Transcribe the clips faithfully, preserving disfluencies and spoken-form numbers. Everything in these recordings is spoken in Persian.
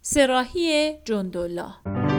سراهی جندالله.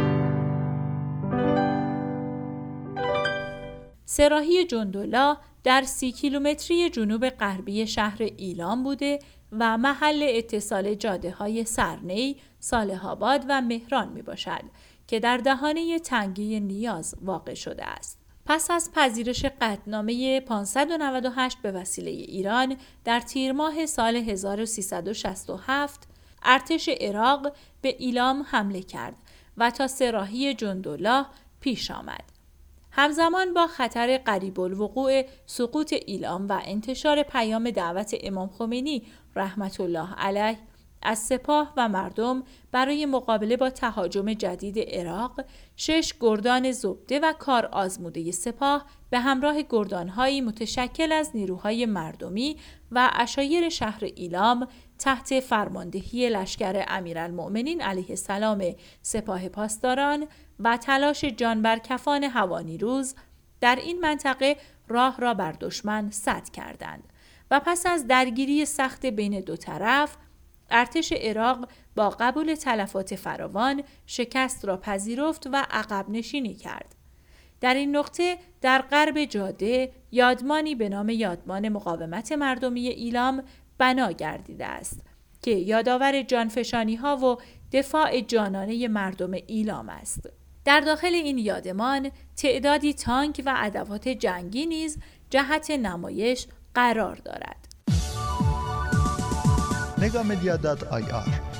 سراهی جندالله در سی کیلومتری جنوب غربی شهر ایلام بوده و محل اتصال جاده‌های سرنی، صالح آباد و مهران می باشد که در دهانه تنگه نیاز واقع شده است. پس از پذیرش قطعنامه پانصد و نود و هشت به وسیله ایران در تیر ماه سال هزار و سیصد و شصت و هفت، ارتش عراق به ایلام حمله کرد و تا سراهی جندالله پیش آمد. همزمان با خطر قریب الوقوع سقوط ایلام و انتشار پیام دعوت امام خمینی رحمت الله علیه از سپاه و مردم برای مقابله با تهاجم جدید عراق، شش گردان زبده و کار آزموده سپاه به همراه گردانهایی متشکل از نیروهای مردمی و عشایر شهر ایلام تحت فرماندهی لشکر امیرالمؤمنین علیه السلام سپاه پاسداران و تلاش جان بر کفان هوانیروز در این منطقه راه را بر دشمن سد کردند و پس از درگیری سخت بین دو طرف، ارتش عراق با قبول تلفات فراوان شکست را پذیرفت و عقب نشینی کرد. در این نقطه در غرب جاده یادمانی به نام یادمان مقاومت مردمی ایلام بنا گردیده است که یادآور جانفشانی ها و دفاع جانانه مردم ایلام است. در داخل این یادمان تعدادی تانک و ادوات جنگی نیز جهت نمایش قرار دارد. نگاه مدیا دات آی آر